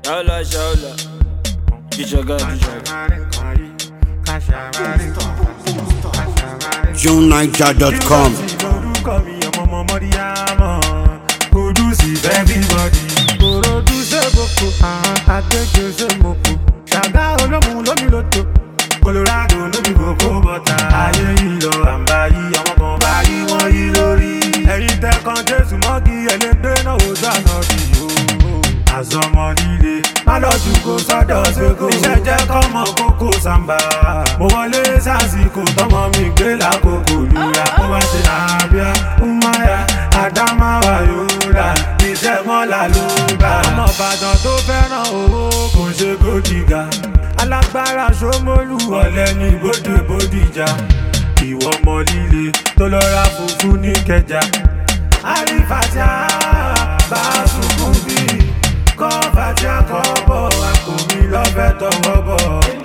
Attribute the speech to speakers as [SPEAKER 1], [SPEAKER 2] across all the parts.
[SPEAKER 1] Shaula. Kichaga.
[SPEAKER 2] JuneNiger.com.
[SPEAKER 3] Produce everybody. Produce boko. Agbègbè moko. Ṣàgá olómù lómi lóto. Colorado lómi kòkó bọ́tà. Ayé yìí lọ àǹbá yìí, àwọn kan bá yí wọ́n yí lórí. Ẹ̀yin tẹ́kan Jésù mọ́gì ẹlẹ́gbẹ́ náà ó dáná bí o. Àzọmọ líle, má lọ jù kó sọ́dọ̀ ṣègò. Iṣẹ́ jẹ́ kọ́mọ kókó sàmbà. Mo wọlé sásìkò tọmọ mi gbé lákòókò lura. Mo wá ṣe àbíá, Umaya, Adamawa Yola. Iṣẹ́ mọ́lá ló gbà. Ọmọ Ìbàdàn tó fẹ́ràn owó kò ṣe kó dìgà. Alágbára Ṣómólú ọ̀lẹ́ ní bóde Bódìjà. Ìwọ ọmọ líle tó lọ ra funfun ní Kẹjà. Àrífàjà bá sunkún bí. Kọ́ fàjà kọ́ bọ̀, àpò mi lọ́fẹ́ tọwọ́ bọ̀.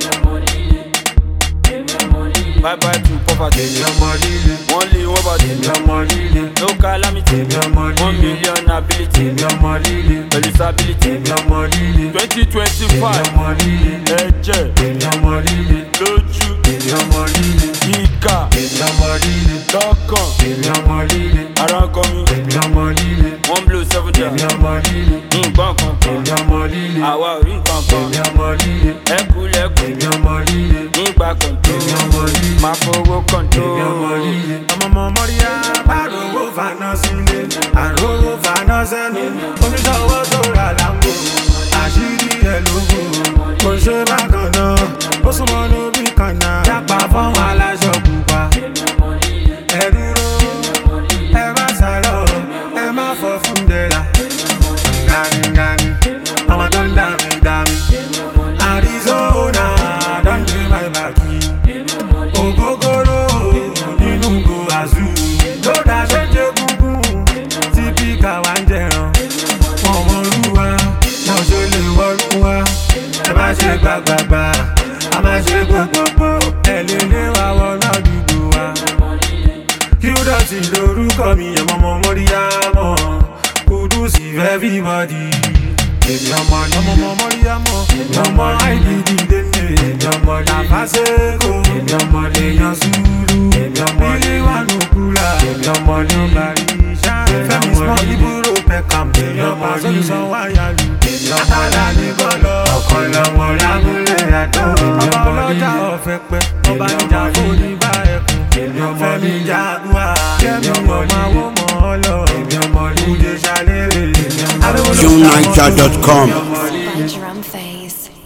[SPEAKER 1] Bye bye to poverty. One lay over the no calamity. 1 million ability. Elisability. 2025. Eje. Loju. Ika. Lokan. Arakomi. 1 blow 7 down. Nǹkan kan. Àwa ò rí nǹkan kan. Ẹkú lẹ́kùn. Nígbà kan tó. Máa fowó kọ̀ǹtó.
[SPEAKER 3] Ọmọ mọ́ríyá bá rówó faná sílé, àrówó faná sẹ́nu. Oníṣòwò tó rà láńbò, àṣírí ẹ̀ lógo. Kò ṣe bákan náà, ó súnmọ́ lórí kan náà. Yàpá fọ́n aláṣọ pupa. Ẹ dúró, ẹ má sálọ, ẹ má fọ́ fún dẹ́là. Gani, ọmọ tó ń dàmí. Arizona, don't be my baki. Ogogoro nínú go azú. Lódà ṣe jẹ́ gúngún tí píkà wá ń jẹran. Wọ́n wọ́rúwa, wọ́n ṣe lè wọ́rúwa. Ẹ má ṣe gbàgbàgbà, a má ṣe gbogbogbò. Ẹ lè lé wa wọnà dùgbò wa. Kí ó dọ̀tí lórúkọ mi, ẹ̀mọ́ mọ́ móríyá mọ́. Kudus everybody. Èmi ọmọ móríyá mọ́. Ọmọ IDD dèndé. Làfàṣẹ́kò. Èèyàn Zulu. Bílí wà nùkúlà. Fẹ́mi small ibùrò pẹ̀kàm. Pàṣẹ wáyàlú. Àtàlà ní bọ́lọ̀. Ọkọ̀ lọ́mọ lámúlẹ̀ àtọ́. Ọba ọlọ́jà ọ̀fẹ́ pẹ́. Ọba ìjà fóní bá ẹkùn. Fẹ́mi Jaguar. Kẹ́mi ọmọ máwó mọ́ ọlọ́. Kúdé ṣàlérè.
[SPEAKER 2] JuneNiger.com.
[SPEAKER 4] Drum phase.